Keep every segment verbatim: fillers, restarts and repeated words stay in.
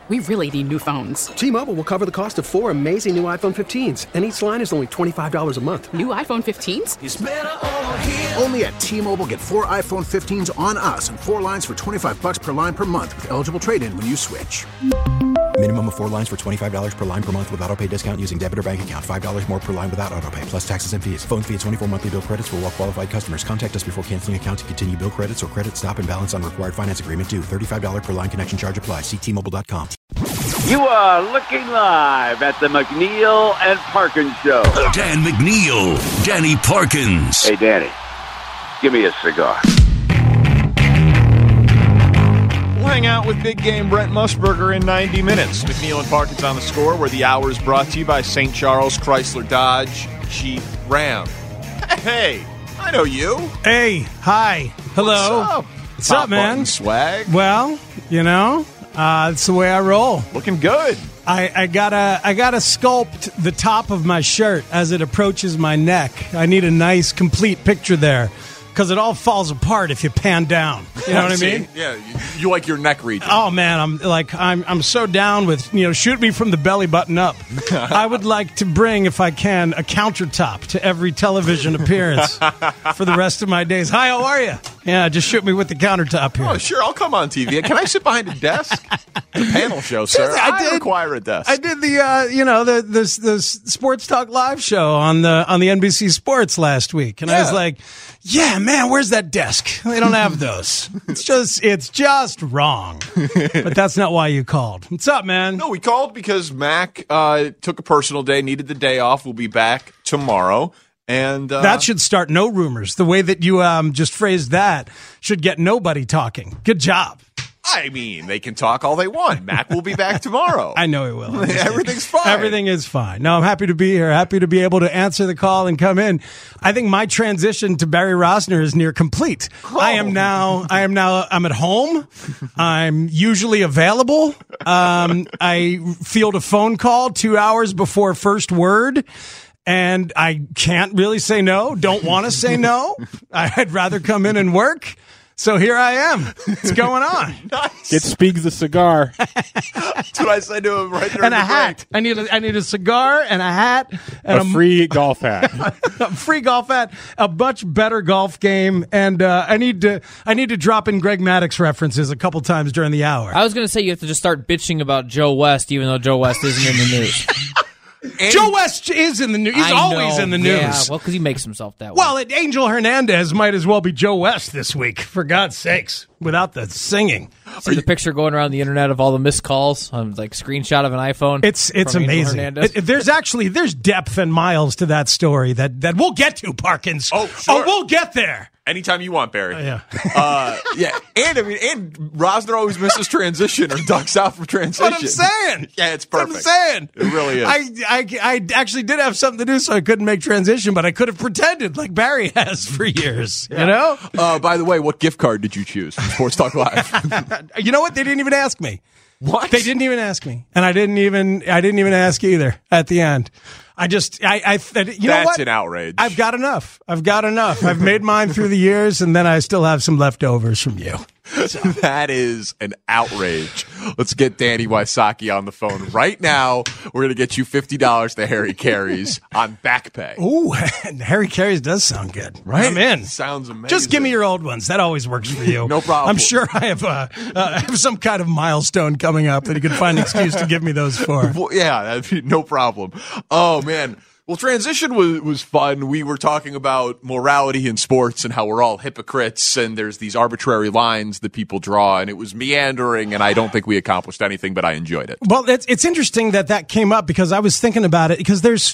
We really need new phones. T-Mobile will cover the cost of four amazing new iPhone fifteens, and each line is only twenty-five dollars a month. New iPhone fifteens? It's better over here. Only at T-Mobile, get four iPhone fifteens on us and four lines for twenty-five dollars per line per month with eligible trade-in when you switch. Minimum of four lines for twenty-five dollars per line per month with autopay discount using debit or bank account. five dollars more per line without autopay, plus taxes and fees. Phone fee at twenty-four monthly bill credits for well-qualified customers. Contact us before canceling account to continue bill credits or credit stop and balance on required finance agreement due. thirty-five dollars per line connection charge applies. See T Mobile dot com. You are looking live at the McNeil and Parkins Show. Dan McNeil, Danny Parkins. Hey, Danny, give me a cigar. We'll hang out with big game Brent Musburger in ninety minutes. McNeil and Parkins on the score, where the hour is brought to you by Saint Charles Chrysler Dodge Jeep Ram. Hey, I know you. Hey, hi, hello. What's up, What's Top up, man? button swag. Well, you know, uh, it's the way I roll. Looking good. I, I gotta, I gotta sculpt the top of my shirt as it approaches my neck. I need a nice, complete picture there. Because it all falls apart if you pan down. You know what I mean? Yeah, you, you like your neck region. Oh man, I'm like I'm I'm so down with, you know, shoot me from the belly button up. I would like to bring, if I can, a countertop to every television appearance for the rest of my days. Hi, how are you? Yeah, just shoot me with the countertop here. Oh, sure, I'll come on T V. Can I sit behind a desk? The panel show, sir. I, I did, require a desk. I did the uh, you know the the the Sports Talk Live show on the on the N B C Sports last week, and yeah. I was like, yeah, man, where's that desk? They don't have those. It's just it's just wrong. But that's not why you called. What's up, man? No, we called because Mac uh, took a personal day, needed the day off. We'll be back tomorrow. And uh, that should start no rumors. The way that you um, just phrased that should get nobody talking. Good job. I mean, they can talk all they want. Mac will be back tomorrow. I know he will. Everything's fine. Everything is fine. No, I'm happy to be here. Happy to be able to answer the call and come in. I think my transition to Barry Rosner is near complete. Oh. I am now. I am now. I'm at home. I'm usually available. Um, I field a phone call two hours before first word. And I can't really say no, don't want to say no. I'd rather come in and work. So here I am. What's going on? Nice. Get Speaks a cigar. That's what I said to him right during and a the hat. break. I need a, I need a cigar and a hat. And a, a free golf hat. A free golf hat. A much better golf game. And uh, I need to I need to drop in Greg Maddux references a couple times during the hour. I was going to say you have to just start bitching about Joe West, even though Joe West isn't in the news. And Joe West is in the news. He's I always know, in the news. Yeah, well, because he makes himself that way. Well, it, Angel Hernandez might as well be Joe West this week, for God's sakes, without the singing. See the picture going around the internet of all the missed calls, um, like screenshot of an iPhone. It's it's amazing. It, there's actually there's depth and miles to that story that, that we'll get to, Parkins. Oh, sure. Oh, we'll get there. Anytime you want, Barry. Uh, yeah. uh, yeah. And I mean, and Rosner always misses transition or ducks out for transition. That's what I'm saying. Yeah, it's perfect. That's what I'm saying. It really is. I, I, I actually did have something to do, so I couldn't make transition, but I could have pretended like Barry has for years. Yeah. You know? Uh, by the way, what gift card did you choose from Sports Talk Live? You know what? They didn't even ask me. What? They didn't even ask me, and I didn't even I didn't even ask either at the end. I just I, I you know That's what? an outrage. I've got enough. I've got enough. I've made mine through the years, and then I still have some leftovers from you. So. That is an outrage. Let's get Danny Wysocki on the phone right now. We're going to get you fifty dollars to Harry Carey's on back pay. Ooh, Harry Carey's does sound good. Right? I'm in. Sounds amazing. Just give me your old ones. That always works for you. No problem. I'm sure I have, uh, uh, I have some kind of milestone coming up that you can find an excuse to give me those for. Well, yeah, that'd be no problem. Oh, man. Well, transition was, was fun. We were talking about morality in sports and how we're all hypocrites and there's these arbitrary lines that people draw, and it was meandering, and I don't think we accomplished anything, but I enjoyed it. Well, it's, it's interesting that that came up because I was thinking about it because there's,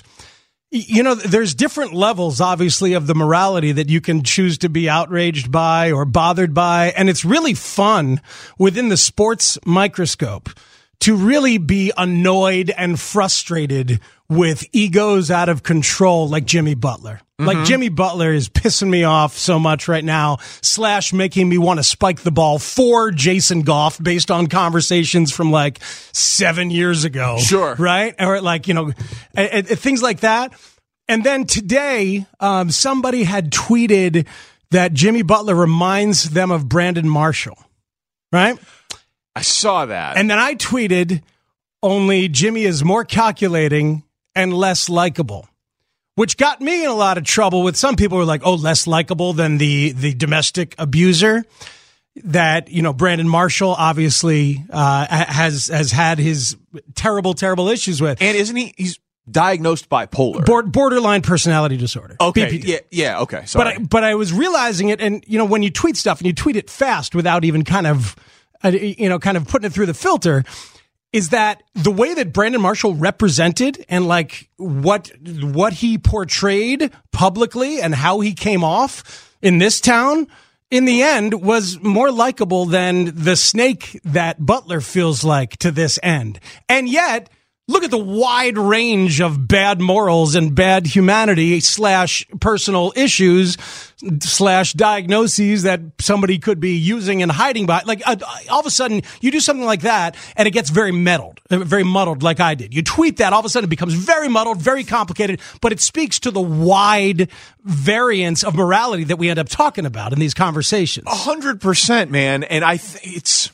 you know, there's different levels, obviously, of the morality that you can choose to be outraged by or bothered by, and it's really fun within the sports microscope to really be annoyed and frustrated with egos out of control like Jimmy Butler. Mm-hmm. Like Jimmy Butler is pissing me off so much right now, slash making me want to spike the ball for Jason Goff based on conversations from like seven years ago. Sure. Right? Or like, you know, a, a, things like that. And then today, um, somebody had tweeted that Jimmy Butler reminds them of Brandon Marshall. Right? I saw that. And then I tweeted, only Jimmy is more calculating and less likable, which got me in a lot of trouble with some people who were like, oh, less likable than the, the domestic abuser that, you know, Brandon Marshall obviously uh, has has had his terrible, terrible issues with. And isn't he? He's diagnosed bipolar. Bord- borderline personality disorder. Okay. B P D. Yeah, yeah, okay. Sorry. But I, but I was realizing it, and, you know, when you tweet stuff and you tweet it fast without even kind of, uh, you know, kind of putting it through the filter, is that the way that Brandon Marshall represented and like what what he portrayed publicly and how he came off in this town, in the end, was more likable than the snake that Butler feels like to this end. And yet, look at the wide range of bad morals and bad humanity slash personal issues slash diagnoses that somebody could be using and hiding by. Like, uh, all of a sudden, you do something like that, and it gets very muddled, very muddled like I did. You tweet that, all of a sudden it becomes very muddled, very complicated, but it speaks to the wide variance of morality that we end up talking about in these conversations. A hundred percent, man. And I th- it's...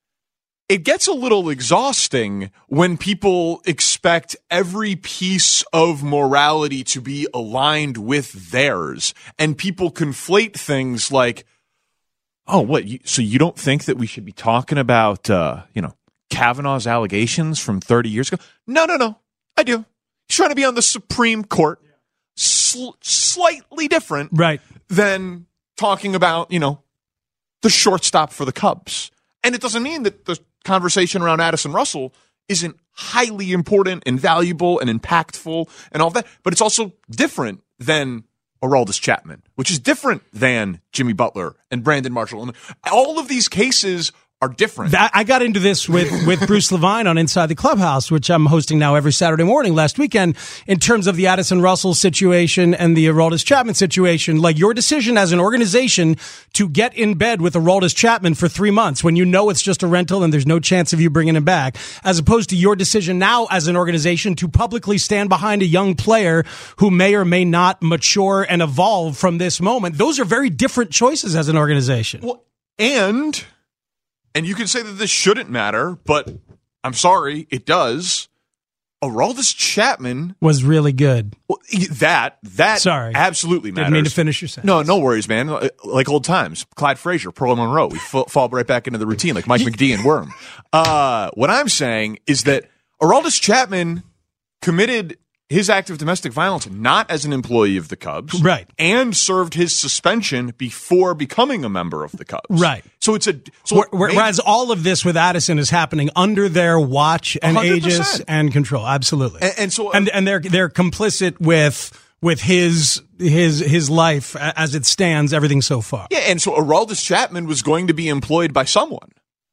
It gets a little exhausting when people expect every piece of morality to be aligned with theirs, and people conflate things like, oh, what? You, so you don't think that we should be talking about, uh, you know, Kavanaugh's allegations from thirty years ago? No, no, no. I do. He's trying to be on the Supreme Court. Sl- slightly different, right, than talking about, you know, the shortstop for the Cubs. And it doesn't mean that the conversation around Addison Russell isn't highly important and valuable and impactful and all that, but it's also different than Aroldis Chapman, which is different than Jimmy Butler and Brandon Marshall. And all of these cases are different. That, I got into this with, with Bruce Levine on Inside the Clubhouse, which I'm hosting now every Saturday morning last weekend, in terms of the Addison Russell situation and the Aroldis Chapman situation. Like, your decision as an organization to get in bed with Aroldis Chapman for three months when you know it's just a rental and there's no chance of you bringing him back, as opposed to your decision now as an organization to publicly stand behind a young player who may or may not mature and evolve from this moment. Those are very different choices as an organization. Well, and... And you can say that this shouldn't matter, but I'm sorry, it does. Aroldis Chapman was really good. Well, that that sorry, absolutely matters. Didn't mean to finish your sentence. No, no worries, man. Like old times, Clyde Frazier, Pearl Monroe. We f- fall right back into the routine, like Mike McD and Worm. Uh, what I'm saying is that Aroldis Chapman committed his act of domestic violence not as an employee of the Cubs, right, and served his suspension before becoming a member of the Cubs, right. So it's a so whereas maybe, all of this with Addison is happening under their watch and one hundred percent aegis and control, absolutely, and, and so and and they're they're complicit with with his his his life as it stands, everything so far. Yeah, and so Aroldis Chapman was going to be employed by someone.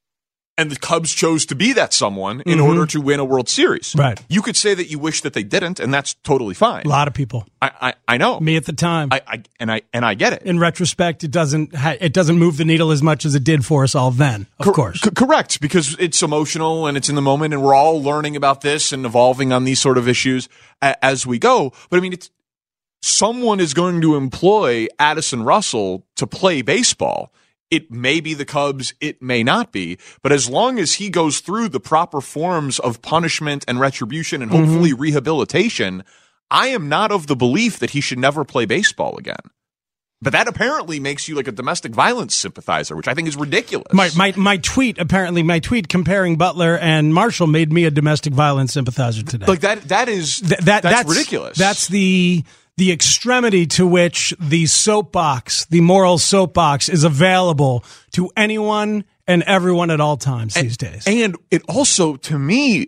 And the Cubs chose to be that someone in mm-hmm. order to win a World Series. Right. You could say that you wish that they didn't, and that's totally fine. A lot of people. I I, I know. Me at the time. I, I and I and I get it. In retrospect, it doesn't ha- it doesn't move the needle as much as it did for us all then. Of Cor- course. C- correct, because it's emotional and it's in the moment, and we're all learning about this and evolving on these sort of issues a- as we go. But I mean, it's someone is going to employ Addison Russell to play baseball. It may be the Cubs, it may not be, but as long as he goes through the proper forms of punishment and retribution and hopefully mm-hmm. rehabilitation, I am not of the belief that he should never play baseball again. But that apparently makes you like a domestic violence sympathizer, which I think is ridiculous. My my my tweet, apparently my tweet comparing Butler and Marshall made me a domestic violence sympathizer today. Like that that is Th- that, that's, that's ridiculous. That's the the extremity to which the soapbox, the moral soapbox, is available to anyone and everyone at all times and, these days. And it also, to me,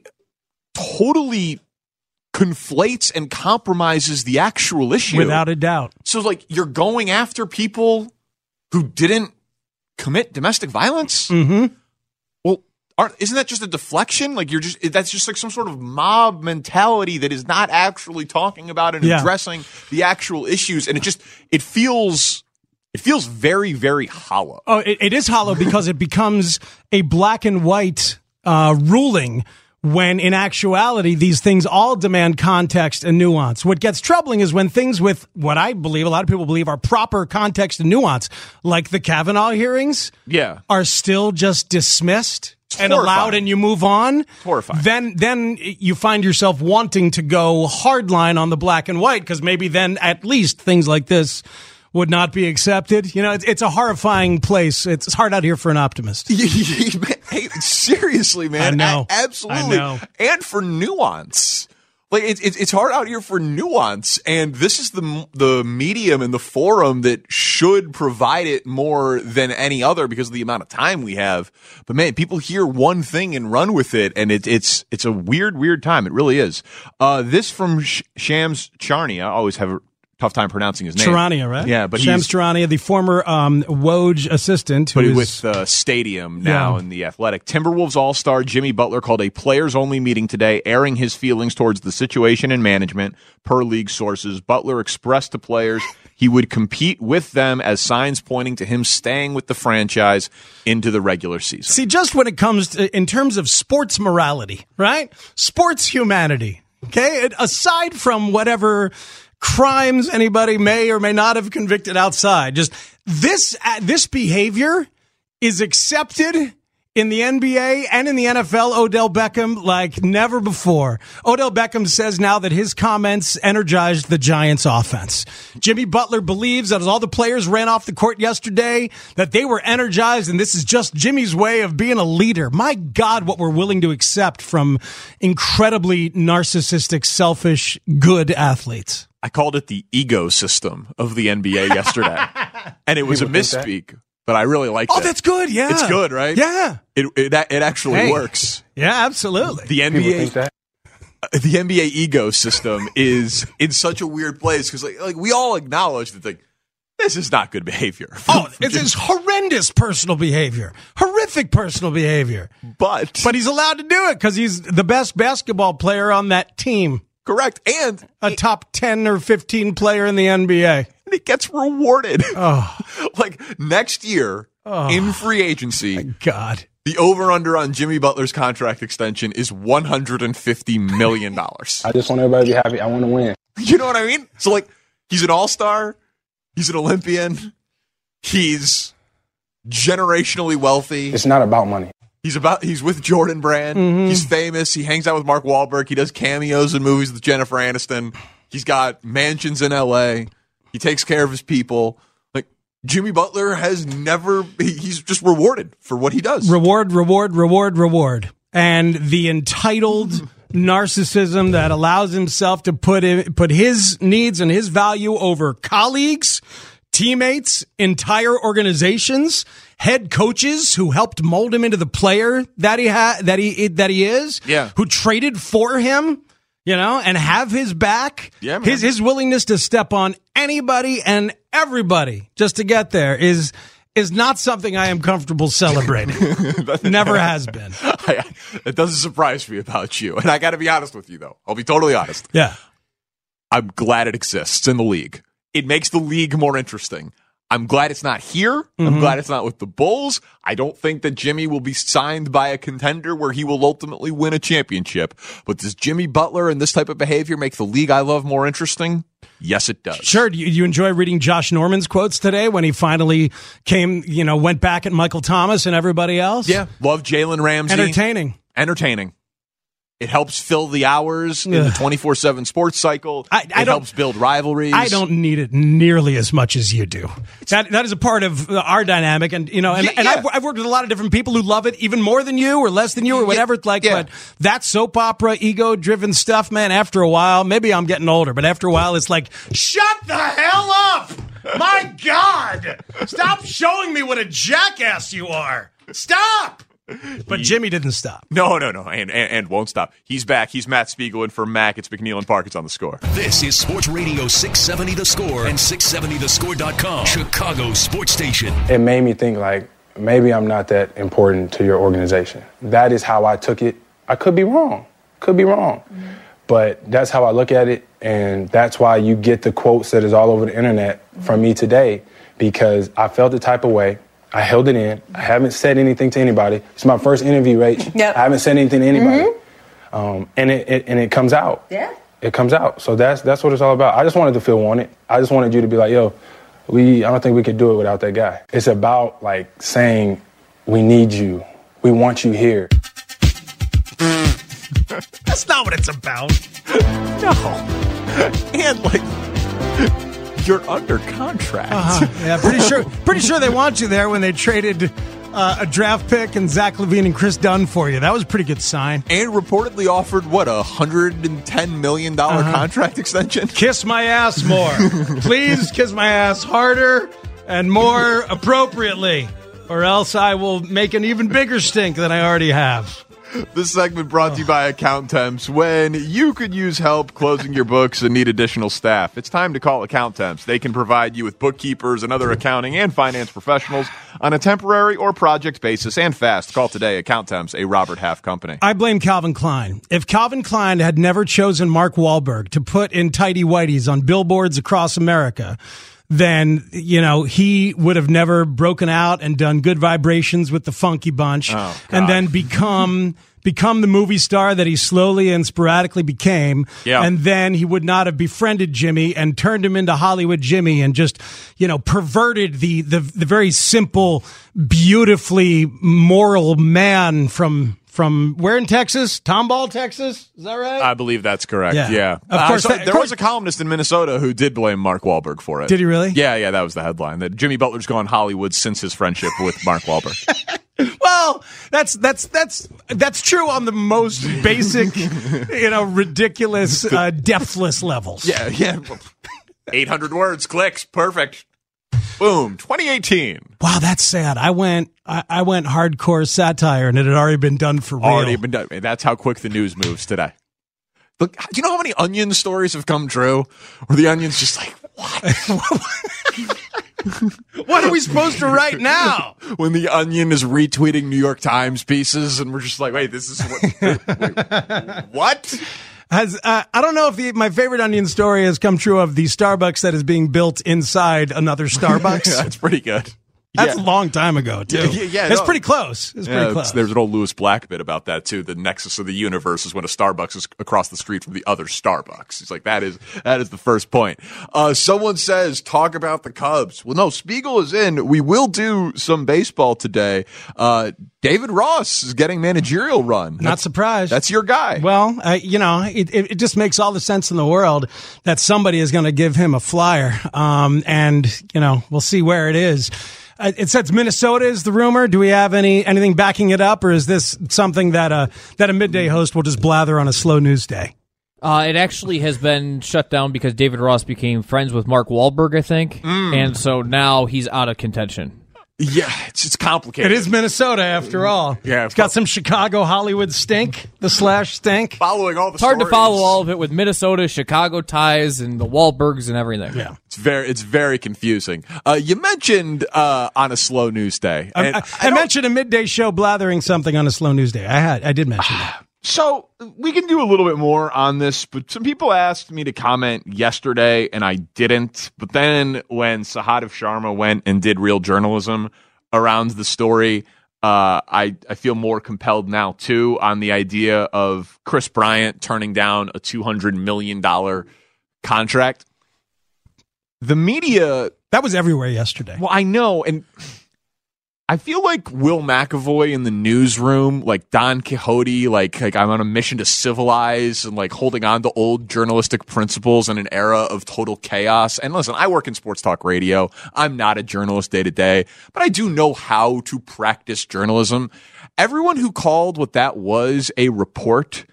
totally conflates and compromises the actual issue. Without a doubt. So, like, you're going after people who didn't commit domestic violence? Mm-hmm. Well, aren't, isn't that just a deflection? Like, you're just, that's just like some sort of mob mentality that is not actually talking about and yeah. addressing the actual issues. And it just, it feels, it feels very, very hollow. Oh, it, it is hollow because it becomes a black and white uh, ruling when in actuality, these things all demand context and nuance. What gets troubling is when things with what I believe, a lot of people believe, are proper context and nuance, like the Kavanaugh hearings, yeah. are still just dismissed It's and horrifying. allowed, and you move on. It's horrifying. Then, then you find yourself wanting to go hardline on the black and white, because maybe then at least things like this would not be accepted. You know, it's, it's a horrifying place. It's hard out here for an optimist. Hey, seriously, man. I know. A- absolutely. I know. And for nuance. Like, it's it, it's hard out here for nuance. And this is the the medium and the forum that should provide it more than any other because of the amount of time we have. But man, people hear one thing and run with it. And it, it's it's a weird, weird time. It really is. Uh, this from Sh- Shams Charania. I always have a tough time pronouncing his name. Charania, right? Yeah, but Shams he's Charania, the former um, Woj assistant, who but is with uh, Stadium now Yeah. in the Athletic. Timberwolves All-Star Jimmy Butler called a players-only meeting today, airing his feelings towards the situation and management. Per league sources, Butler expressed to players he would compete with them as signs pointing to him staying with the franchise into the regular season. See, just when it comes to, in terms of sports morality, right? Sports humanity, okay? Aside from whatever crimes anybody may or may not have convicted outside, just this uh, this behavior is accepted in the N B A and in the N F L. Odell Beckham like never before. Odell Beckham says now that his comments energized the Giants offense. Jimmy Butler believes that as all the players ran off the court yesterday, that they were energized, and this is just Jimmy's way of being a leader. My God, what we're willing to accept from incredibly narcissistic, selfish, good athletes. I called it the ego system of the N B A yesterday, and it was a misspeak. But I really liked Oh, it. that's good. Yeah. It's good, right? Yeah. It it, it actually Hey. works. Yeah, absolutely. The N B A the N B A ego system is in such a weird place because like, like we all acknowledge that like this is not good behavior. Oh, it's, it's horrendous personal behavior. Horrific personal behavior. But But he's allowed to do it because he's the best basketball player on that team. correct. And A top ten or fifteen player in the N B A. it gets rewarded. Oh. Like next year Oh. in free agency, God. the over-under on Jimmy Butler's contract extension is one hundred fifty million dollars. I just want everybody to be happy. I want to win. You know what I mean? So, like, he's an all-star. He's an Olympian. He's generationally wealthy. It's not about money. He's about. He's with Jordan Brand. Mm-hmm. He's famous. He hangs out with Mark Wahlberg. He does cameos in movies with Jennifer Aniston. He's got mansions in L A. He takes care of his people. Like, Jimmy Butler has never. He, he's just rewarded for what he does. Reward, reward, reward, reward. And the entitled narcissism that allows himself to put in, put his needs and his value over colleagues, teammates, entire organizations, head coaches who helped mold him into the player that he ha- that he that he is, Yeah. who traded for him, you know, and have his back. Yeah, man. his his willingness to step on anybody and everybody just to get there is is not something I am comfortable celebrating. Never has been. I, it doesn't surprise me about you. And I got to be honest with you, though. I'll be totally honest. Yeah. I'm glad it exists in the league. It makes the league more interesting. I'm glad it's not here. Mm-hmm. I'm glad it's not with the Bulls. I don't think that Jimmy will be signed by a contender where he will ultimately win a championship. But does Jimmy Butler and this type of behavior make the league I love more interesting? Yes, it does. Sure. Do you, you enjoy reading Josh Norman's quotes today when he finally came, you know, went back at Michael Thomas and everybody else? Yeah. Love Jalen Ramsey. Entertaining. Entertaining. It helps fill the hours in the twenty-four seven sports cycle. I- I it don't- helps build rivalries. I don't need it nearly as much as you do. That that is a part of our dynamic, and you know, and, Yeah, and yeah. I've, I've worked with a lot of different people who love it even more than you, or less than you, or whatever. It's like, yeah. but that soap opera, ego-driven stuff, man. After a while, maybe I'm getting older, but after a while, it's like, shut the hell up! My God, stop showing me what a jackass you are. Stop. But Jimmy didn't stop. No, no, no, and, and and won't stop. He's back. He's Matt Spiegel in for Mac. It's McNeil and Park. It's on the Score. This is Sports Radio six seventy The Score and six seventy the score dot com, Chicago's sports station. It made me think like maybe I'm not that important to your organization. That is how I took it. I could be wrong. Could be wrong. Mm-hmm. But that's how I look at it, and that's why you get the quotes that is all over the internet from me today, because I felt the type of way. I held it in. I haven't said anything to anybody. It's my first interview, Rach. Yep. I haven't said anything to anybody. Mm-hmm. um, and it, it and it comes out. Yeah. It comes out. So that's that's what it's all about. I just wanted to feel wanted. I just wanted you to be like, yo, we. I don't think we could do it without that guy. It's about like saying, we need you. We want you here. That's not what it's about. No. And like, you're under contract. Uh-huh. Yeah, pretty sure. Pretty sure they want you there when they traded uh, a draft pick and Zach LaVine and Chris Dunn for you. That was a pretty good sign. And reportedly offered what, a hundred ten million dollar Uh-huh. contract extension. Kiss my ass more, please. Kiss my ass harder and more appropriately, or else I will make an even bigger stink than I already have. This segment brought to you by Account Temps. When you could use help closing your books and need additional staff, it's time to call Account Temps. They can provide you with bookkeepers and other accounting and finance professionals on a temporary or project basis and fast. Call today. Account Temps, a Robert Half company. I blame Calvin Klein. If Calvin Klein had never chosen Mark Wahlberg to put in tighty whities on billboards across America, then, you know, he would have never broken out and done Good Vibrations with the Funky Bunch Oh, and then become become the movie star that he slowly and sporadically became. Yeah. And then he would not have befriended Jimmy and turned him into Hollywood Jimmy and just, you know, perverted the the, the very simple, beautifully moral man from From where in Texas? Tomball, Texas? Is that right? I believe that's correct. Yeah. Yeah. Of Uh, course, so that- of there course- was a columnist in Minnesota who did blame Mark Wahlberg for it. Did he really? Yeah, yeah, that was the headline. That Jimmy Butler's gone Hollywood since his friendship with Mark Wahlberg. Well, that's that's that's that's true on the most basic, you know, ridiculous, uh, depthless levels. Yeah, yeah. eight hundred words, clicks, perfect. Boom, twenty eighteen. Wow, that's sad. I went I, I went hardcore satire, and it had already been done for real. Already been done. That's how quick the news moves today. Look, do you know how many Onion stories have come true? Where the Onion's just like, what? What are we supposed to write now? When the Onion is retweeting New York Times pieces, and we're just like, wait, this is what? wait, what? Has uh, I don't know if the, my favorite Onion story has come true of the Starbucks that is being built inside another Starbucks. That's pretty good. That's Yeah. a long time ago, too. Yeah, yeah, yeah, it's no. pretty close. It's Yeah, pretty it's- close. There's an old Lewis Black bit about that too. The nexus of the universe is when a Starbucks is across the street from the other Starbucks. It's like that is that is the first point. Uh, someone says talk about the Cubs. Well, no, Spiegel is in. We will do some baseball today. Uh, David Ross is getting managerial run. Not That's- surprised. That's your guy. Well, uh, you know, it, it, it just makes all the sense in the world that somebody is going to give him a flyer. Um, and, you know, we'll see where it is. Uh, it says Minnesota is the rumor. Do we have any anything backing it up, or is this something that a, that a midday host will just blather on a slow news day? Uh, it actually has been shut down because David Ross became friends with Mark Wahlberg, I think. Mm. And so now he's out of contention. Yeah, it's it's complicated. It is Minnesota, after all. Yeah, It's got some Chicago Hollywood stink, the slash stink. Following all the It's hard to stories. follow all of it with Minnesota, Chicago ties, and the Wahlbergs and everything. Yeah. It's very it's very confusing. Uh, you mentioned uh, on a slow news day. I, and I, I mentioned a midday show blathering something on a slow news day. I had, I did mention that. So we can do a little bit more on this, but some people asked me to comment yesterday, and I didn't. But then when Sahadev Sharma went and did real journalism around the story, uh, I, I feel more compelled now, too, on the idea of Chris Bryant turning down a two hundred million dollars contract. The media... That was everywhere yesterday. Well, I know, and... I feel like Will McAvoy in the newsroom, like Don Quixote, like like I'm on a mission to civilize and like holding on to old journalistic principles in an era of total chaos. And listen, I work in sports talk radio. I'm not a journalist day to day, but I do know how to practice journalism. Everyone who called what that was a report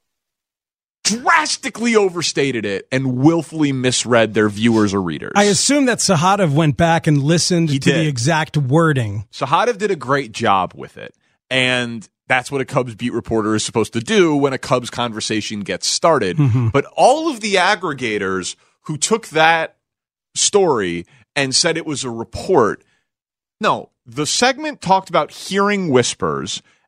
drastically overstated it and willfully misread their viewers or readers. I assume that Sahadev went back and listened He to did. the exact wording. Sahadev did a great job with it. And that's what a Cubs beat reporter is supposed to do when a Cubs conversation gets started. Mm-hmm. But all of the aggregators who took that story and said it was a report, no, the segment talked about hearing whispers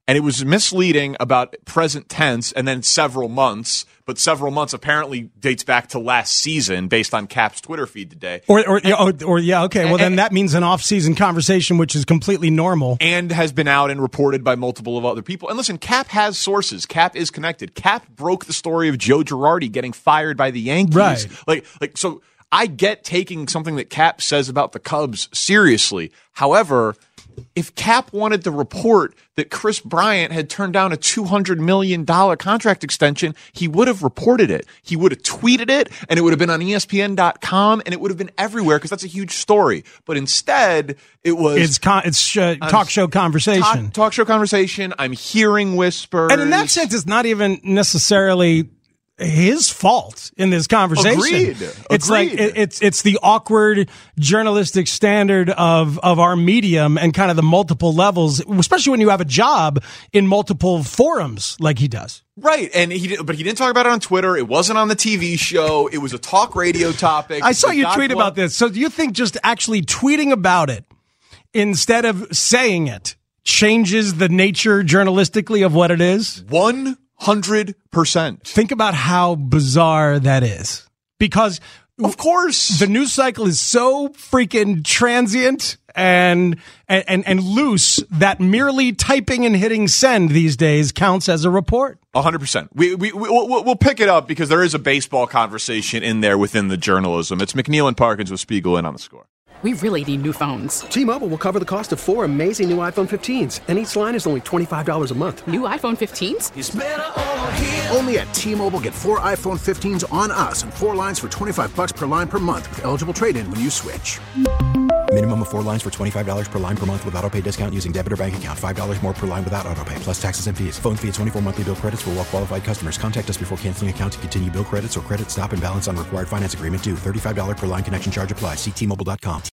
and it was misleading about present tense and then several months, but several months apparently dates back to last season based on Cap's Twitter feed today. Or, or, and, or, or yeah, okay. Well, and, then that means an off-season conversation, which is completely normal. And has been out and reported by multiple of other people. And listen, Cap has sources. Cap is connected. Cap broke the story of Joe Girardi getting fired by the Yankees. Right. Like, like, so I get taking something that Cap says about the Cubs seriously. However, if Cap wanted to report that Chris Bryant had turned down a two hundred million dollars contract extension, he would have reported it. He would have tweeted it, and it would have been on E S P N dot com, and it would have been everywhere because that's a huge story. But instead, it was... It's, con- it's uh, talk show conversation. Talk, talk show conversation. I'm hearing whispers. And in that sense, it's not even necessarily his fault in this conversation. Agreed. It's Agreed. like it, it's it's the awkward journalistic standard of of our medium and kind of the multiple levels, especially when you have a job in multiple forums like he does. Right, and he did, but he didn't talk about it on Twitter. It wasn't on the T V show. It was a talk radio topic. I saw It you got tweet blown- about this. So do you think just actually tweeting about it instead of saying it changes the nature journalistically of what it is? One hundred percent. Think about how bizarre that is. Because of course the news cycle is so freaking transient and and and loose that merely typing and hitting send these days counts as a report. one hundred percent. We, we, we, we'll, we'll pick it up because there is a baseball conversation in there within the journalism. It's McNeil and Parkins with Spiegel in on the Score. We really need new phones. T-Mobile will cover the cost of four amazing new iPhone fifteens, and each line is only twenty-five dollars a month. New iPhone fifteens? It's better over here. Only at T-Mobile, get four iPhone fifteens on us and four lines for twenty-five bucks per line per month with eligible trade-in when you switch. Minimum of four lines for twenty-five dollars per line per month with auto pay discount using debit or bank account. five dollars more per line without auto pay, plus taxes and fees. Phone fee at twenty-four monthly bill credits for well-qualified customers. Contact us before canceling account to continue bill credits or credit stop and balance on required finance agreement due. thirty-five dollars per line connection charge applies. See T Mobile dot com.